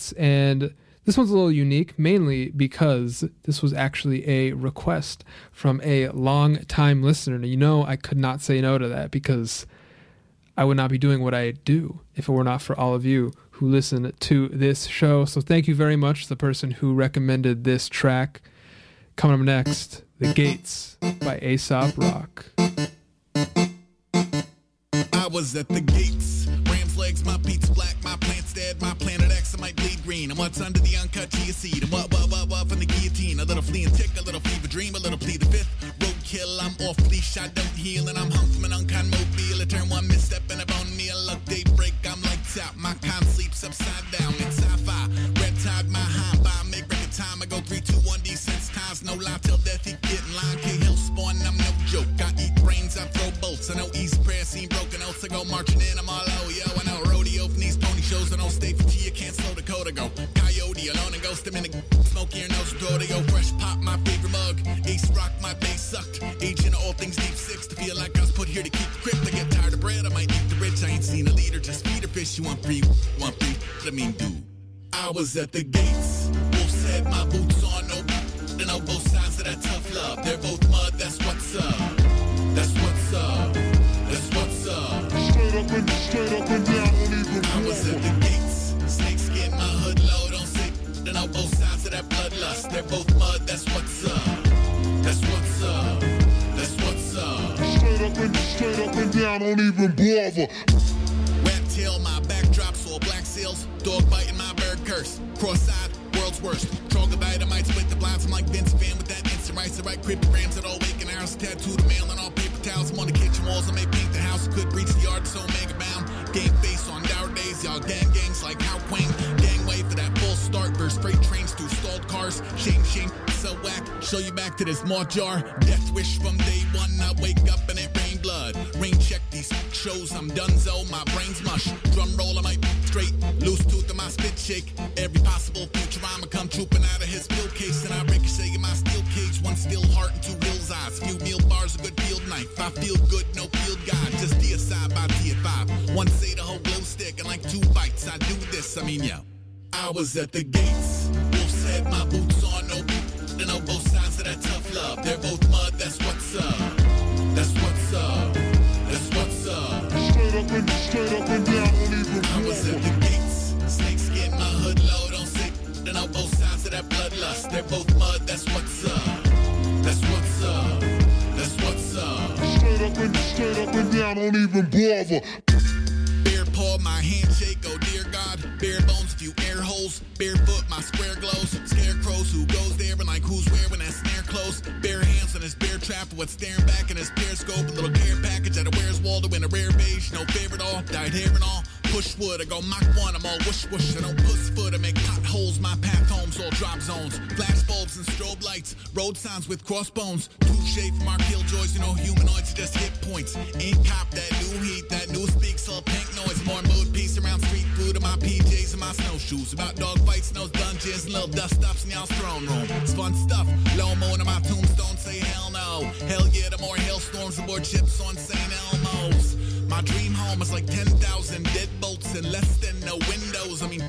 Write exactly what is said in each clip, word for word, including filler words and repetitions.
Gates, and this one's a little unique, mainly because this was actually a request from a long-time listener. And you know I could not say no to that, because I would not be doing what I do if it were not for all of you who listen to this show. So thank you very much to the person who recommended this track. Coming up next, The Gates by Aesop Rock. I was at the gates, ram's legs, my beats black, my plant's dead, my planet X, I might bleed green. And what's under the uncut chia seed? And what, what, what, what from the guillotine? A little flea and tick, a little fever dream, a little plead the fifth. Roadkill, I'm off leash, I don't heal, and I'm hung from an unkind mobile. I turn one misstep and a bone meal. Look, daybreak, I'm lights out, my con sleeps upside down. It's sci-fi, red tide, my high by make record time. I go three, two, one, desensitized, no lie till death, he get in line. K-Hill spawn, I'm no joke. I eat brains, I throw bolts. I know East prayer scene broken oats. I go marching in, I'm all low, yo. I know rodeo from these pony shows. I don't stay for tea, I can't slow the code. I go coyote, alone and ghost. I'm in the smoke here, nose throat. I go fresh pop, my favorite mug. Ace rock, my bass sucked. Agent of all things deep six. To feel like I was put here to keep the crypt. I get tired of bread, I might eat the rich. I ain't seen a leader, just feed a fish. You want free, want free, I mean do. I was at the gates. Wolf said my boots on, no. They know both sides of that tough love. They're both mud, that's what's up. That's what's up. That's what's up. Straight up and straight up and down, don't even I was at the gates. Snake skin, my hood low, don't say. They know both sides of that bloodlust. They're both mud, that's what's up. That's what's up. That's what's up. Straight up and straight up and down, don't even bother. Rat tail, my backdrops, all black seals. Dog biting my bird curse. Cross-eyed, world's worst. Troglodyte, I might split the blinds. I'm like Vince Van with that instant rice. I write cryptograms at all waking hours. Tattoo the mail and all paper towels. I'm on the kitchen walls. I may paint the house. Could reach the yard, so mega bound. Game face on dour days. Y'all gang gangs like How Quang. Gangway for that full start. Burst freight trains through stalled cars. Shame, shame, so whack. Show you back to this maw jar. Death wish from day one. I wake up and it rain blood. Rain check these shows. I'm donezo. My brain's mush. Drum roll, I might straight. Loose tooth in my spit shake. Every possible future rhyme come trooping out of his pill case. And I ricochet in my steel cage. One still heart and two wheels eyes. Few meal bars, a good field knife. I feel good, no field guide. Just deicide by T at five. One say the whole glow stick. And like two bites, I do this. I mean, yo. I was at the gates. Wolf said my boots on, no boot. They know both sides of that tough love. They're both mud, that's what's up. That's what's up. That's what's up. Straight up and straight up and down, don't even I was at the gates. Snake skin, my hood low, don't say. They know both sides of that bloodlust. They're both mud, that's what's up. That's what's up. That's what's up. Straight up and straight up and down, don't even bother. Bare paw, my handshake, oh dear God. Bare bones, few air holes. Barefoot, my square glows. Scarecrows, who goes there and like who's wearing that snare close. Bare hands on his bear trap, what's staring back in his periscope. A little care package at a Where's Waldo in a rare beige. No favorite all, dyed hair and all. Push wood, I go Mach one, I'm all whoosh whoosh. I don't puss foot, I make potholes. My path homes, all drop zones. Flash bulbs and strobe lights. Road signs with crossbones. Touche from our killjoys, you know humanoids, just hit points. Ain't cop that new heat, that new speaks, all pink noise. More mood, peace around street food and my P Js and my snowshoes. About dog fights in those dungeons and little dust ups in y'all's throne room. It's fun stuff, low mo in my tombstone, say hell no. Hell yeah, the more hailstorms and more chips on Saint Elmo's. My dream home is like ten thousand deadbolts and less than no windows. I mean,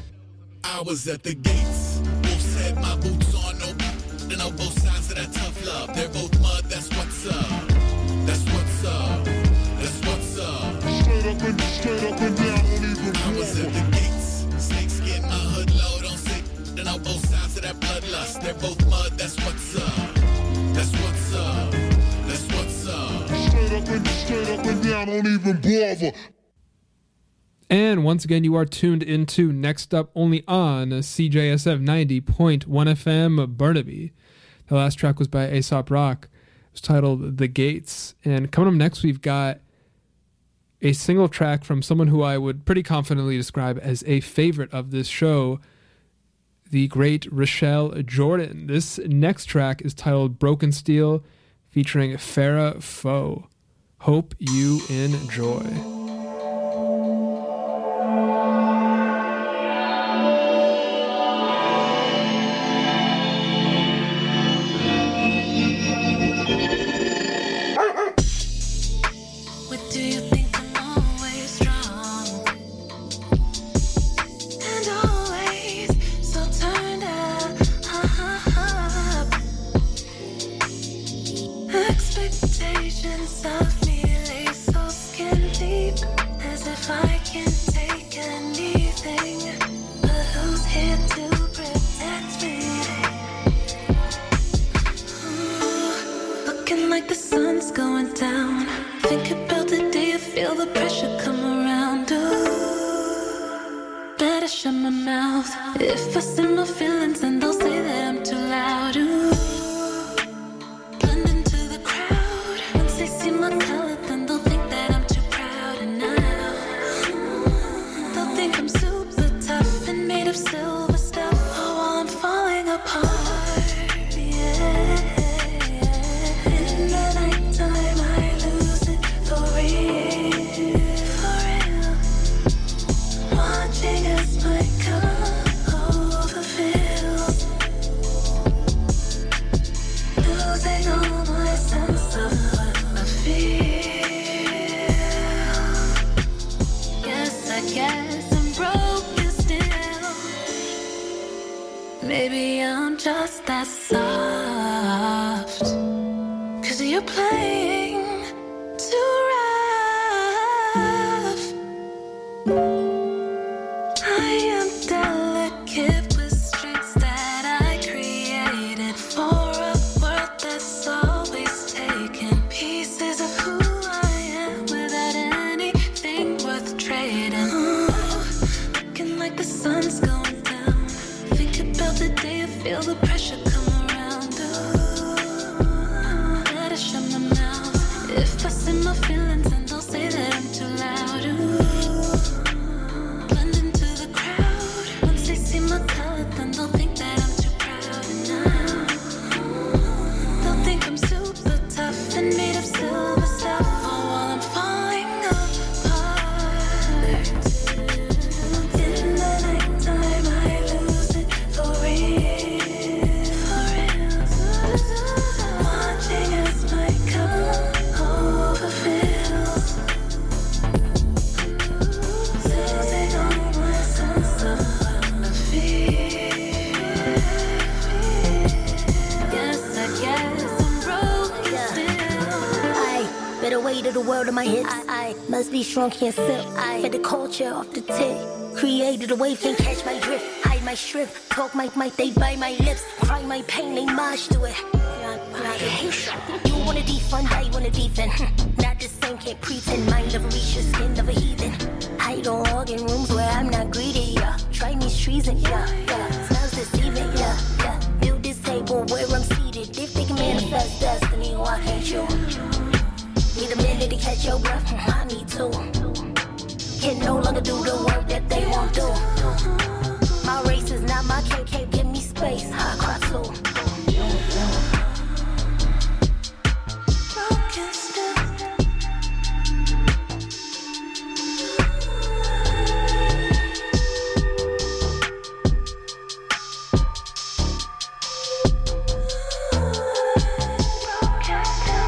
I was at the gates. Wolf said my boots on, no. They know both sides of that tough love. They're both mud, that's what's up. That's what's up. That's what's up. Straight up and straight up and down, don't even I was at the gates. Snake skin, my hood low, don't say. They know both sides of that bloodlust. They're both mud, that's what's up. That's what's up. That's what's up. Straight up and straight up and down, don't even bother. And once again, you are tuned into Next Up only on C J S F ninety point one F M Burnaby. The last track was by Aesop Rock. It was titled The Gates. And coming up next, we've got a single track from someone who I would pretty confidently describe as a favorite of this show, the great Rochelle Jordan. This next track is titled Broken Steel, featuring Farrah Foe. Hope you enjoy. Always If I send my feelings and they'll say that I'm too loud, ooh. Blend into the crowd. Once they see my color, then they'll think that I'm too proud. And now they'll think I'm super tough and made of silver stuff. Oh, while I'm falling apart, yeah. In the nighttime, I lose it for real, for real. Watching as my cup overfills, losing all my sense of what I feel. Yes, I guess I'm broken still. Maybe I'm just that soft, 'cause you're playing too rough. I am delicate with strings that I created for a world that's always taking pieces of who I am without anything worth trading. Ooh, looking like the sun's going down. Think about the day I feel the pressure come around. Ooh, gotta shut my mouth. If I say my feelings and they'll say that I'm too loud. Ooh, blend into the crowd. Once they see my color, then they'll think that I'm too proud. And now they'll think I'm super tough and made of silver stuff. Oh, while I'm falling apart. In the nighttime, I lose it for real, for real. Watching as my cup overfills, losing all my sense of what I feel. Yes, I guess I'm broken still. I better weight of the world in my hips. I, I must be strong, can't sip. I fed the culture off the tip. Created a wave, can't catch my drift. Hide my shrift, talk my mic, they bite my lips. Cry my pain, they march to it. You wanna defund, I wanna defend. Not the same, can't pretend. Mind never reach the skin of a heathen. I don't walk in rooms where I'm not greedy, yeah. Try me treason, yeah, yeah. Smells deceiving, yeah, yeah. Build this table where I'm seated. If they can manifest destiny, why can't you? Need a minute to catch your breath, I need to. Can no longer do the work that they won't do. My race is not my cake, can't give me space. I cry too. Broken still. Broken still.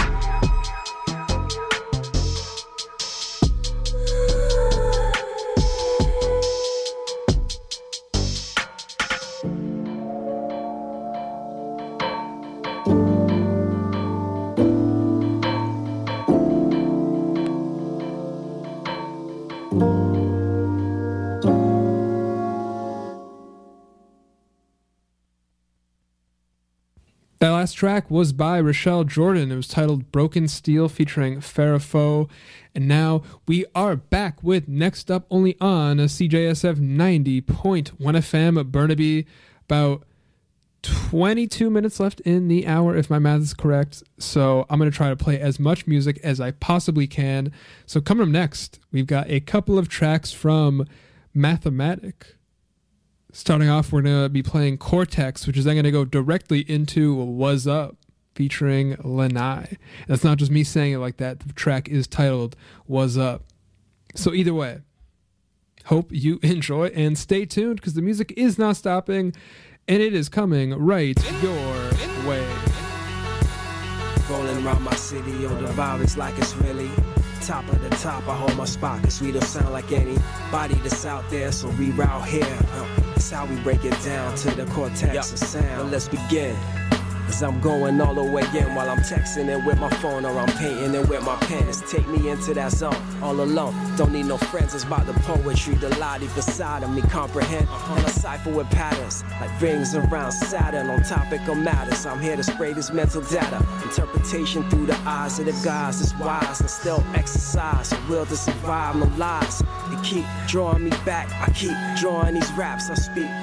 That last track was by Rochelle Jordan. It was titled Broken Steel featuring Farrah Foe. And now we are back with Next Up only on C J S F ninety point one F M Burnaby. About twenty-two minutes left in the hour, if my math is correct. So I'm going to try to play as much music as I possibly can. So coming up next, we've got a couple of tracks from Mathematic. Starting off, we're going to be playing Cortex, which is then going to go directly into Was Up, featuring Lanai. That's not just me saying it like that. The track is titled Was Up. So either way, hope you enjoy and stay tuned because the music is not stopping and it is coming right your way. Rolling around my city, yo, the vibe is like it's really top of the top. I hold my spot cause we don't sound like anybody that's out there, so we route here. Uh, that's how we break it down to the cortex yep. of sound. Well, let's begin. Cause I'm going all the way in while I'm texting it with my phone or I'm painting it with my pen. It's take me into that zone all alone. Don't need no friends, it's about the poetry, the lie deep inside of me comprehend. Uh-huh. And I cipher with patterns like rings around Saturn on topic of matters. I'm here to spray this mental data. Interpretation through the eyes of the guys is wise and still exercise. A will to survive, no lies. They keep drawing me back, I keep drawing these raps I speak.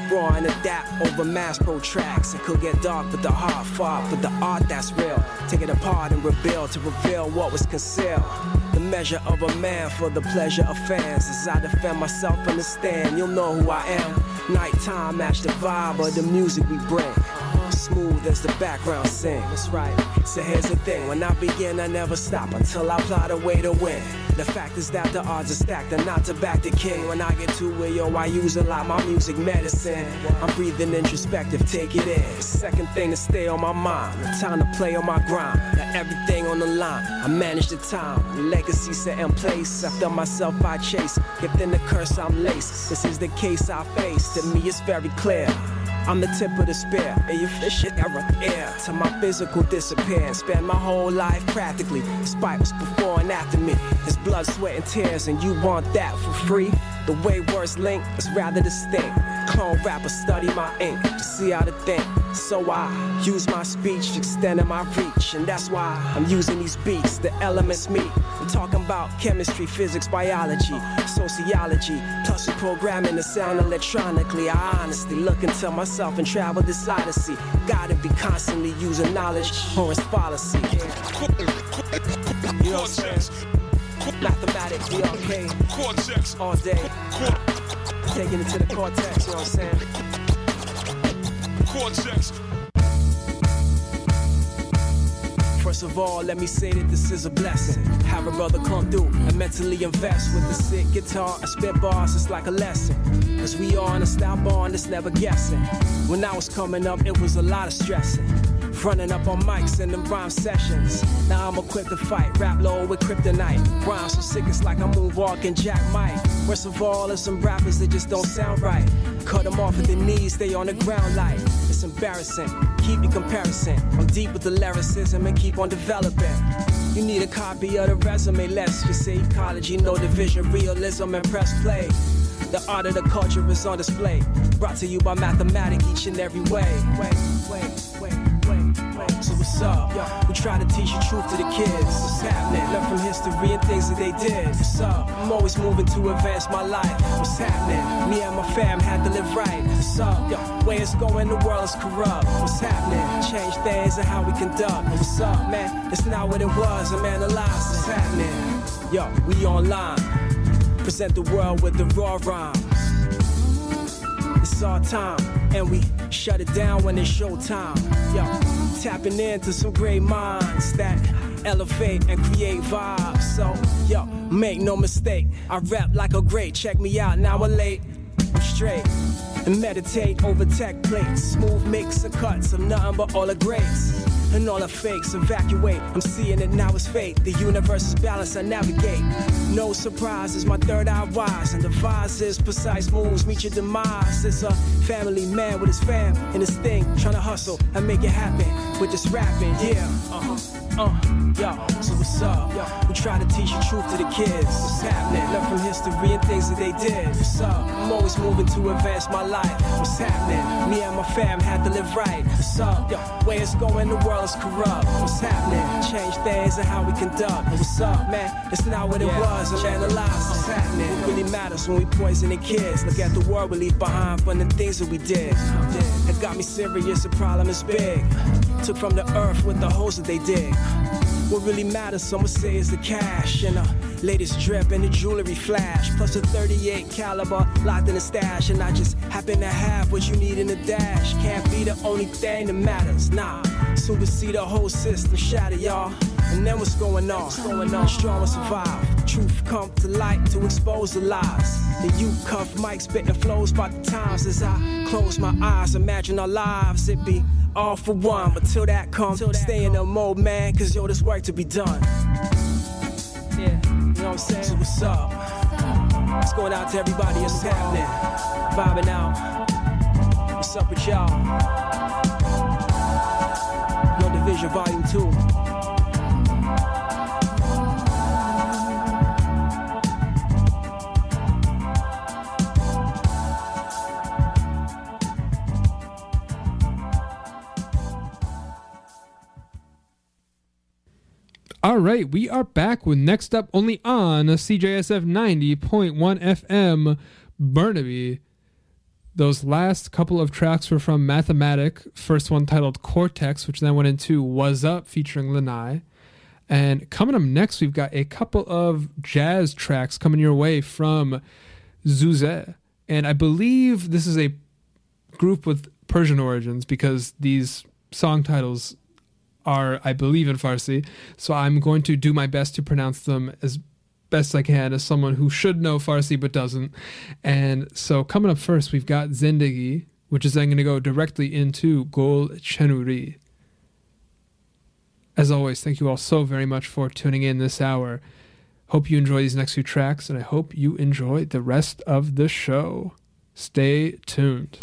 raw and adapt over mass pro tracks. It could get dark, but the heart fought for the art that's real. Take it apart and rebuild to reveal what was concealed. The measure of a man for the pleasure of fans. As I defend myself in the stand, you'll know who I am. Nighttime match the vibe of the music we bring. Smooth as the background sing. That's right. So here's the thing, when I begin I never stop until I plot a way to win. The fact is that the odds are stacked and not to back the king. When I get to it, yo, I use a lot my music medicine. I'm breathing introspective, take it in. Second thing to stay on my mind, the time to play on my grind. Got everything on the line, I manage the time. The legacy set in place, after myself I chase. Gift in the curse I'm laced, this is the case I face. To me it's very clear, I'm the tip of the spear, and you fish it error air till my physical disappear and spend my whole life practically. Despite what's before and after me, it's blood, sweat, and tears, and you want that for free. The way words link is rather distinct. Clone rappers study my ink to see how to think. So I use my speech, extending my reach, and that's why I'm using these beats, the elements meet. I'm talking about chemistry, physics, biology, sociology, plus the programming the sound electronically. I honestly look into myself and travel this odyssey. Gotta be constantly using knowledge or its fallacy. You know what I'm saying? Mathematics, we arcade. Cortex. All day. Taking it to the cortex, you know what I'm saying? Cortex. First of all, let me say that this is a blessing. Have a brother come through and mentally invest with the sick guitar. I spit bars, it's like a lesson. Cause we are on a style bond that's never guessing. When I was coming up, it was a lot of stressing. Running up on mics in them rhyme sessions. Now I'm equipped to fight, rap low with kryptonite. Rhymes so sick it's like I'm moonwalking Jack Mike. Worst of all, there's some rappers that just don't sound right. Cut them off at the knees, stay on the ground like it's embarrassing. Keep your comparison. I'm deep with the lyricism and keep on developing. You need a copy of the resume, let's just say ecology, no division, realism, and press play. The art of the culture is on display. Brought to you by mathematics each and every way. Wait, wait, wait. So what's up? We try to teach the truth to the kids. What's happening? Learn from history and things that they did. What's up? I'm always moving to advance my life. What's happening? Me and my fam had to live right. What's up? Yo, way it's going, the world is corrupt. What's happening? Change things and how we conduct. What's up, man? It's not what it was. I'm analyzing. What's happening? Yo, we online. Present the world with the raw rhymes. It's our time, and we shut it down when it's showtime. Yo, tapping into some great minds that elevate and create vibes. So, yo, make no mistake, I rap like a great. Check me out, now I'm late, I'm straight. And meditate over tech plates. Smooth mix of cuts of nothing but all the greats. And all the fakes evacuate. I'm seeing it now, it's fate. The universe is balanced, I navigate. No surprises, my third eye wise and devises precise moves meet your demise. It's a family man with his fam and his thing, trying to hustle and make it happen with this rapping. Yeah, uh-huh. Uh, yo, so what's up? Yo, we try to teach the truth to the kids. What's happening? Learn from history and things that they did. What's up? I'm always moving to advance my life. What's happening? Me and my fam had to live right. What's up? Yo, way it's going, the world is corrupt. What's happening? Change things and how we conduct. What's up, man? It's not what it yeah. was. I'm analyzing. What's happening? It really matters when we poison the kids. Look at the world we leave behind from the things that we did. It got me serious, the problem is big. Took from the earth with the holes that they dig. What really matters, some would say, is the cash and the latest drip and the jewelry flash, plus a thirty-eight caliber locked in a stash. And I just happen to have what you need in a dash. Can't be the only thing that matters, nah. Soon to see the whole system shatter, y'all. And then what's going on? What's going on? Strong and survive. Truth come to light to expose the lies. The you cuff mic spitting flows by the times. As I close my eyes, imagine our lives. It be all for one, but till that comes, stay in the mode, man, cause yo, there's work to be done. Yeah, you know what I'm saying? So what's up? What's going out to everybody? What's happening? Vibing out. What's up with y'all? No Division Volume two. All right, we are back with Next Up only on C J S F ninety point one F M Burnaby. Those last couple of tracks were from Mathematic, first one titled Cortex, which then went into Was Up featuring Lanai. And coming up next, we've got a couple of jazz tracks coming your way from Zuzeh. And I believe this is a group with Persian origins because these song titles are, I believe, in Farsi. So I'm going to do my best to pronounce them as best I can as someone who should know Farsi but doesn't. And so coming up first, we've got Zindagi, which is then going to go directly into Gol Chenuri. As always, thank you all so very much for tuning in this hour. Hope you enjoy these next few tracks, and I hope you enjoy the rest of the show. Stay tuned.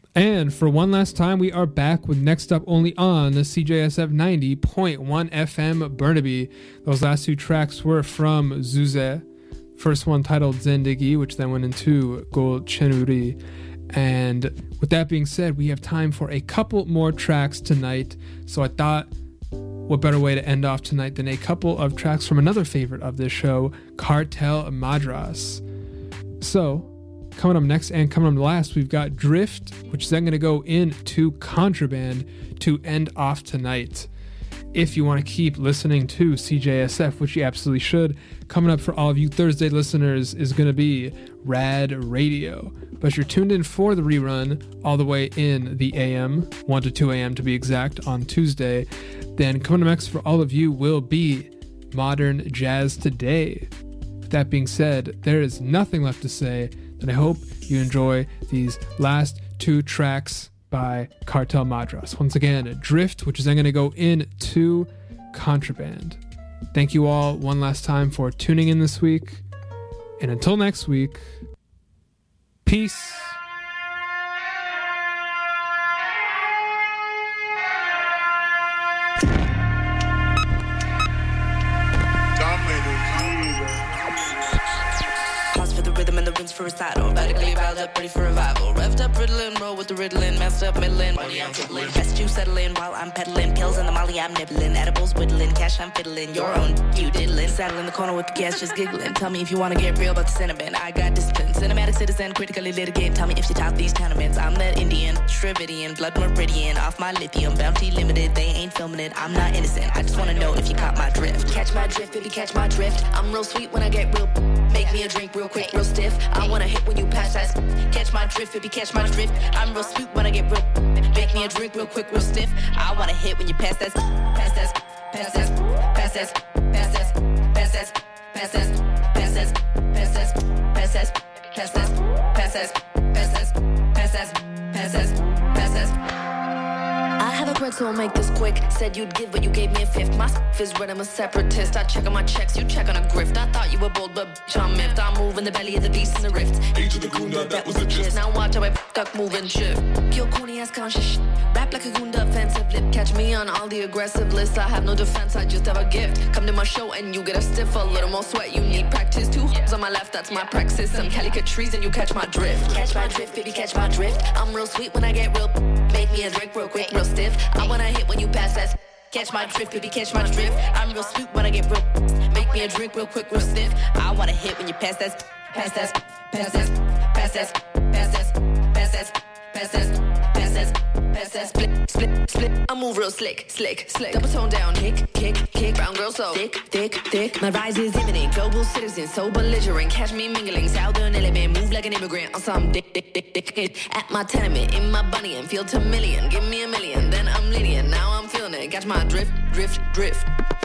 And for one last time, we are back with Next Up only on the C J S F ninety point one F M Burnaby. Those last two tracks were from Zuze. First one titled Zendegi, which then went into Gol Chenuri. And with that being said, we have time for a couple more tracks tonight. So I thought, what better way to end off tonight than a couple of tracks from another favorite of this show, Cartel Madras. So, coming up next and coming up last, we've got Drift, which is then going to go into Contraband to end off tonight. If you want to keep listening to C J S F, which you absolutely should, coming up for all of you Thursday listeners is going to be Rad Radio. But you're tuned in for the rerun all the way in the A M, one to two a.m. to be exact, on Tuesday. Then coming up next for all of you will be Modern Jazz Today. With that being said, there is nothing left to say, and I hope you enjoy these last two tracks by Cartel Madras. Once again, Drift, which is then going to go into Contraband. Thank you all one last time for tuning in this week. And until next week, peace. For recital, radically riled up, ready for revival. Revved up, riddling, roll with the riddling, messed up, middling. Money I'm fiddling, best you settling while I'm peddling. Pills in the molly I'm nibbling, edibles whittling, cash I'm fiddling. Your own, you diddling, saddle in the corner with the gas just giggling. Tell me if you wanna get real about the cinnamon. I got discipline, cinematic citizen, critically litigate. Tell me if you top these tenements. I'm that Indian, Shrividian, blood meridian, off my lithium, bounty limited. They ain't filming it, I'm not innocent. I just wanna know if you caught my drift. Catch my drift, baby, catch my drift. I'm real sweet when I get real. Make me a drink real quick, real stiff. I wanna hit when you pass that. Catch my drift, baby, catch my drift. I'm real sweet when I get real. Make me a drink real quick, real stiff. I wanna hit when you pass that. Pass that, pass that, pass that, pass that, pass that, pass that, pass that, pass that, pass that, pass that, pass that, pass that, pass that, pass that, pass that. I have a pretzel, make this quick. Said you'd give, but you gave me a fifth. My f is red, I'm a separatist. I check on my checks, you check on a grift. I thought you were bold, but bitch, I'm miffed. I move in the belly of the beast in the rift. Age of the Gunda, that was the gist. Now watch how I duck, move and shift. Kill corny ass conscious shit. Rap like a Gunda, offensive lip. Catch me on all the aggressive lists. I have no defense, I just have a gift. Come to my show and you get a stiff, a little more sweat. You need practice. Two hoes on my left, that's my praxis. Some calicut trees and you catch my drift. Catch my drift, baby, catch my drift. I'm real sweet when I get real. Make me a drink real quick, real stiff. I wanna hit when you pass that. Catch my drift, baby, catch my drift. I'm real sweet when I get real. Make me a drink real quick, real stiff. I wanna hit when you pass that. Pass that, pass that, pass that, pass that, pass that, pass that, pass that, pass that. Split, split, split. I move real slick, slick, slick. Double tone down, kick, kick, kick. Brown girl so thick, thick, thick. My rise is imminent. Global citizen, so belligerent. Catch me mingling, southern element. Move like an immigrant on some dick, dick, dick, dick, dick. At my tenement, in my bunny and feel to million. Give me a million, then I'm lenient. Now I'm feeling it. Catch my drift, drift, drift.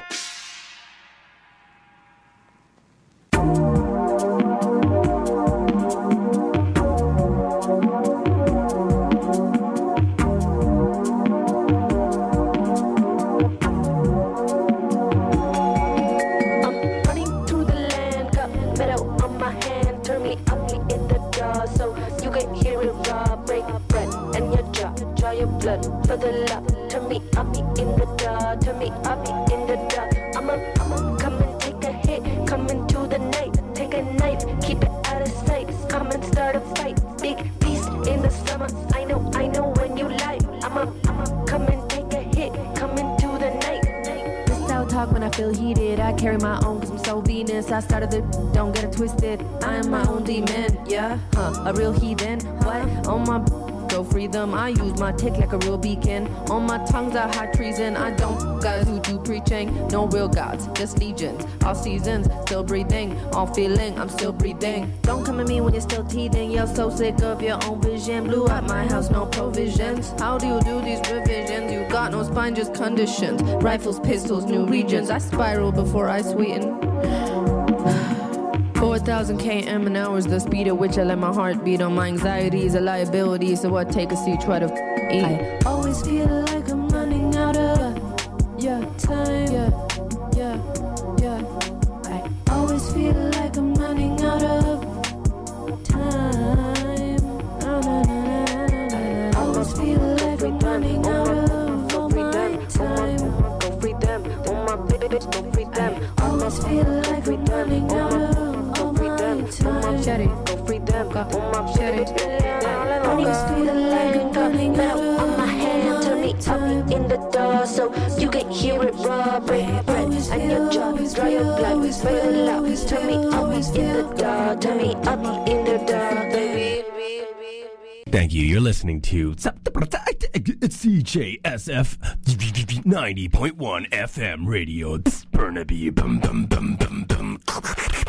For the love, turn me, I'll be in the dark. Turn me, I'll be in the dark. I'ma, I'ma come and take a hit. Come into the night, take a knife, keep it out of sight. Come and start a fight. Big beast in the summer. I know, I know when you lie. I'ma, I'ma come and take a hit. Come into the night. This how I talk when I feel heated. I carry my own cause I'm so Venus. I started the, don't get it twisted. I am my own demon, yeah, huh, a real heathen. What? On my go free them. I use my tick like a real beacon. On my tongues I hide treason. I don't guys who do preaching. No real gods, just legions. All seasons, still breathing. All feeling, I'm still breathing. Don't come at me when you're still teething. You're so sick of your own vision. Blew out my house, no provisions. How do you do these revisions? You got no spine, just conditions. Rifles, pistols, new regions. I spiral before I sweeten. four thousand kilometers an hour is the speed at which I let my heart beat. On my anxiety is a liability, so I take a seat, try to eat. I always feel like I'm running out of yeah, time. Yeah, yeah, yeah. I always feel like I'm running out of time. Oh, na, na, na, na, na. I To me, I'll be in the dark. To me, I'll be in the dark, baby. Thank you. You're listening to C J S F ninety point one F M radio. Burnaby. Bum, bum, bum, bum, bum.